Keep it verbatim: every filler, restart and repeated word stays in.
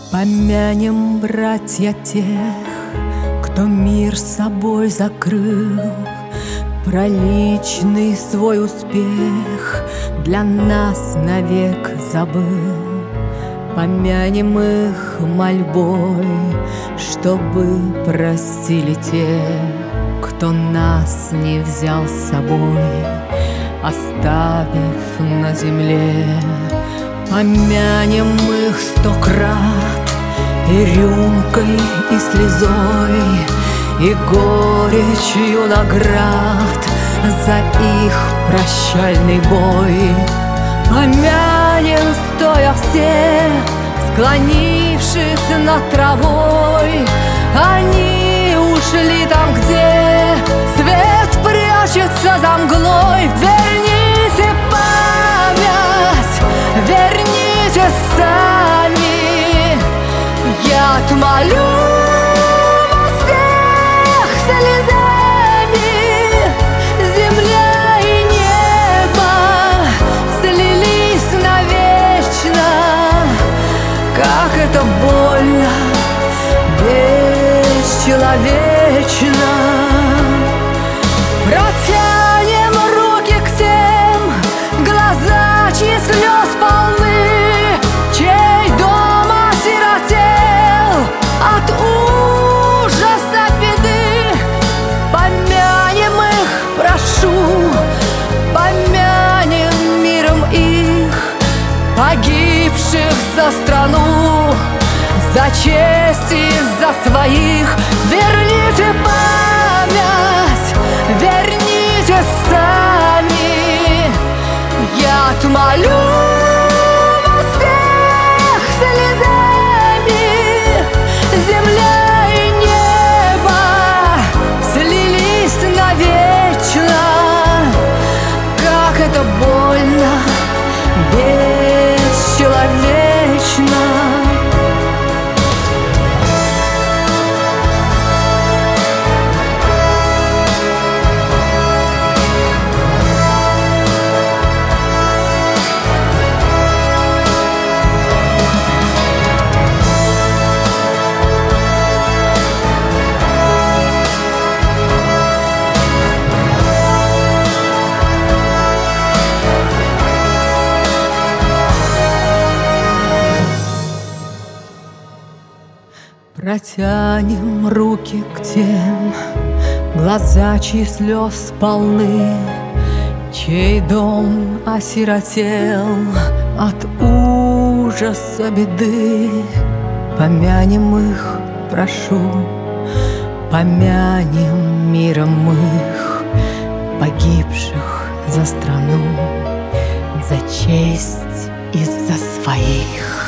Помянем, братья, тех, кто мир собой закрыл, про личный свой успех для нас навек забыл. Помянем их мольбой, чтобы простили те, кто нас не взял с собой, оставив на земле. Помянем их сто крат и рюмкой, и слезой, и горечью наград за их прощальный бой. Помянем, стоя все, склонившись над травой, они ушли там, где свет прячется за мглой. Верните память, верните сами, я отмолю вас всех слезами. Земля и небо слились навечно, как это больно, бесчеловечно. Протянем руки к тем, глаза чьи слез полны, чей дом осиротел от ужаса беды. Помянем их, прошу, помянем миром их, погибших за страну, за честь и за своих. Верните память, верните сами, я отмолю вас всех слезами. Земля и небо слились навечно, как это больно, бесчеловечно. Протянем руки к тем, глаза чьи слез полны, чей дом осиротел от ужаса беды. Помянем их, прошу, помянем миром их, погибших за страну, за честь и за своих.